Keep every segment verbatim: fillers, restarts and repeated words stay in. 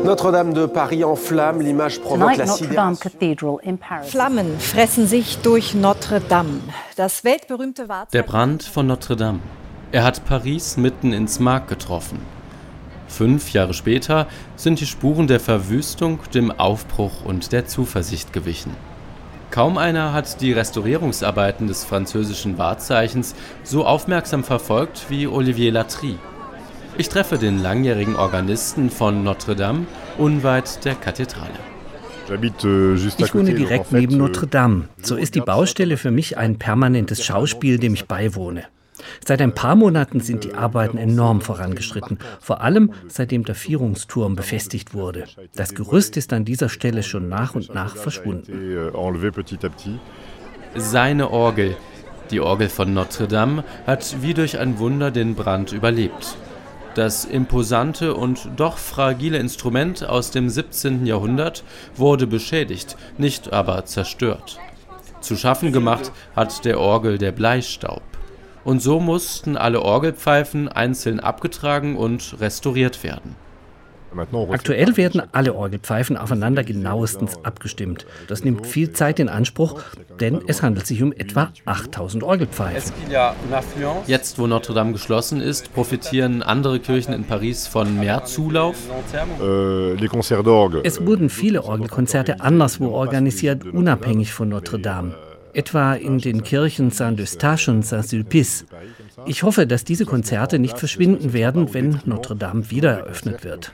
Notre-Dame de Paris en flammes, l'image provoque la sidération. Flammen fressen sich durch Notre-Dame. Das weltberühmte Wahrzeichen. Der Brand von Notre-Dame. Er hat Paris mitten ins Mark getroffen. Fünf Jahre später sind die Spuren der Verwüstung dem Aufbruch und der Zuversicht gewichen. Kaum einer hat die Restaurierungsarbeiten des französischen Wahrzeichens so aufmerksam verfolgt wie Olivier Latry. Ich treffe den langjährigen Organisten von Notre-Dame unweit der Kathedrale. Ich wohne direkt neben Notre-Dame. So ist die Baustelle für mich ein permanentes Schauspiel, dem ich beiwohne. Seit ein paar Monaten sind die Arbeiten enorm vorangeschritten, vor allem seitdem der Vierungsturm befestigt wurde. Das Gerüst ist an dieser Stelle schon nach und nach verschwunden. Seine Orgel, die Orgel von Notre-Dame, hat wie durch ein Wunder den Brand überlebt. Das imposante und doch fragile Instrument aus dem siebzehnten Jahrhundert wurde beschädigt, nicht aber zerstört. Zu schaffen gemacht hat der Orgel der Bleistaub. Und so mussten alle Orgelpfeifen einzeln abgetragen und restauriert werden. Aktuell werden alle Orgelpfeifen aufeinander genauestens abgestimmt. Das nimmt viel Zeit in Anspruch, denn es handelt sich um etwa achttausend Orgelpfeifen. Jetzt, wo Notre-Dame geschlossen ist, profitieren andere Kirchen in Paris von mehr Zulauf? Es wurden viele Orgelkonzerte anderswo organisiert, unabhängig von Notre-Dame. Etwa in den Kirchen Saint-Eustache und Saint-Sulpice. Ich hoffe, dass diese Konzerte nicht verschwinden werden, wenn Notre-Dame wieder eröffnet wird.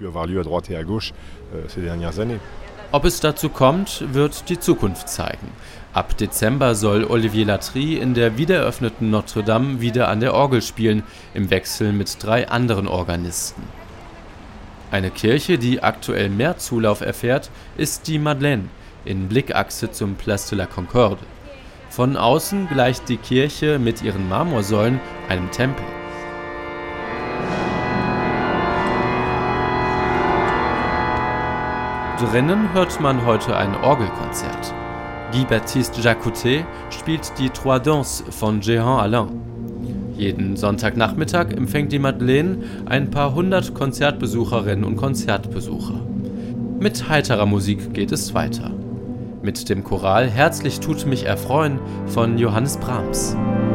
Ob es dazu kommt, wird die Zukunft zeigen. Ab Dezember soll Olivier Latry in der wiedereröffneten Notre-Dame wieder an der Orgel spielen, im Wechsel mit drei anderen Organisten. Eine Kirche, die aktuell mehr Zulauf erfährt, ist die Madeleine, in Blickachse zum Place de la Concorde. Von außen gleicht die Kirche mit ihren Marmorsäulen einem Tempel. Drinnen hört man heute ein Orgelkonzert. Guy-Baptiste Jacoutet spielt die Trois Danses von Jehan Alain. Jeden Sonntagnachmittag empfängt die Madeleine ein paar hundert Konzertbesucherinnen und Konzertbesucher. Mit heiterer Musik geht es weiter. Mit dem Choral Herzlich tut mich erfreuen von Johannes Brahms.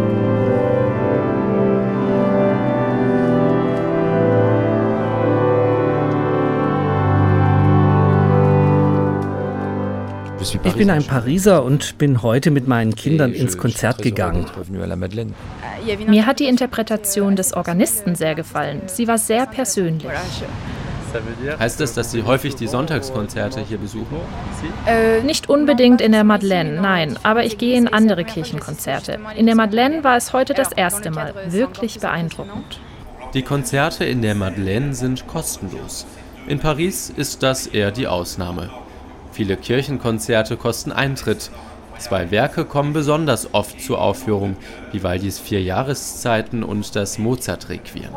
Ich bin ein Pariser und bin heute mit meinen Kindern ins Konzert gegangen. Mir hat die Interpretation des Organisten sehr gefallen. Sie war sehr persönlich. Heißt das, dass Sie häufig die Sonntagskonzerte hier besuchen? Äh, nicht unbedingt in der Madeleine, nein, aber ich gehe in andere Kirchenkonzerte. In der Madeleine war es heute das erste Mal. Wirklich beeindruckend. Die Konzerte in der Madeleine sind kostenlos. In Paris ist das eher die Ausnahme. Viele Kirchenkonzerte kosten Eintritt. Zwei Werke kommen besonders oft zur Aufführung, Vivaldis Vier Jahreszeiten und das Mozart-Requiem.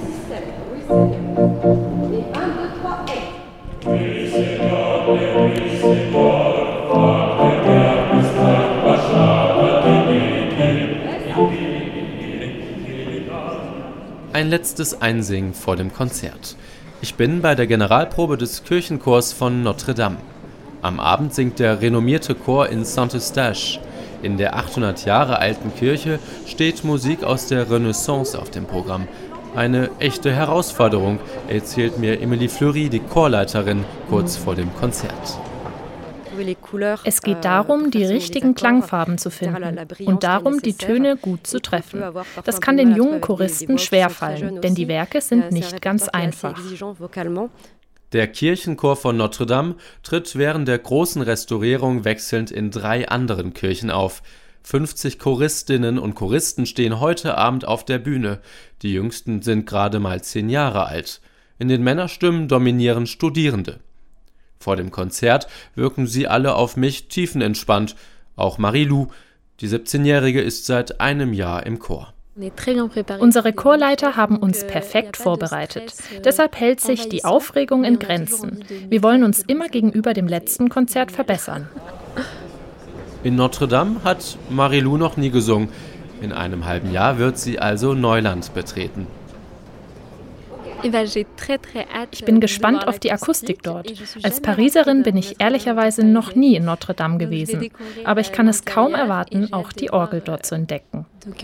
Ein letztes Einsingen vor dem Konzert. Ich bin bei der Generalprobe des Kirchenchors von Notre-Dame. Am Abend singt der renommierte Chor in Saint-Eustache. In der achthundert Jahre alten Kirche steht Musik aus der Renaissance auf dem Programm. Eine echte Herausforderung, erzählt mir Emilie Fleury, die Chorleiterin, kurz vor dem Konzert. Es geht darum, die richtigen Klangfarben zu finden und darum, die Töne gut zu treffen. Das kann den jungen Choristen schwerfallen, denn die Werke sind nicht ganz einfach. Der Kirchenchor von Notre-Dame tritt während der großen Restaurierung wechselnd in drei anderen Kirchen auf. fünfzig Choristinnen und Choristen stehen heute Abend auf der Bühne. Die jüngsten sind gerade mal zehn Jahre alt. In den Männerstimmen dominieren Studierende. Vor dem Konzert wirken sie alle auf mich tiefenentspannt. Auch Marie-Lou, die siebzehnjährige, ist seit einem Jahr im Chor. Unsere Chorleiter haben uns perfekt vorbereitet. Deshalb hält sich die Aufregung in Grenzen. Wir wollen uns immer gegenüber dem letzten Konzert verbessern. In Notre-Dame hat Marie-Lou noch nie gesungen. In einem halben Jahr wird sie also Neuland betreten. Ich bin gespannt auf die Akustik dort. Als Pariserin bin ich ehrlicherweise noch nie in Notre Dame gewesen, aber ich kann es kaum erwarten, auch die Orgel dort zu entdecken.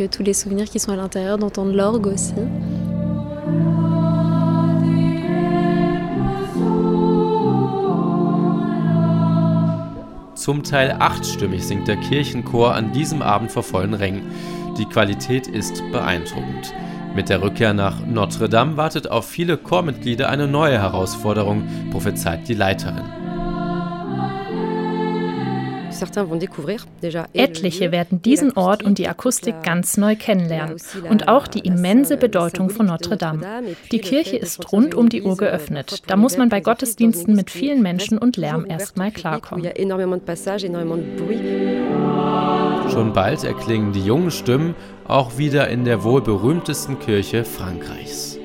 Zum Teil achtstimmig singt der Kirchenchor an diesem Abend vor vollen Rängen. Die Qualität ist beeindruckend. Mit der Rückkehr nach Notre Dame wartet auf viele Chormitglieder eine neue Herausforderung, prophezeit die Leiterin. Etliche werden diesen Ort und die Akustik ganz neu kennenlernen und auch die immense Bedeutung von Notre Dame. Die Kirche ist rund um die Uhr geöffnet. Da muss man bei Gottesdiensten mit vielen Menschen und Lärm erstmal klarkommen. Schon bald erklingen die jungen Stimmen auch wieder in der wohl berühmtesten Kirche Frankreichs.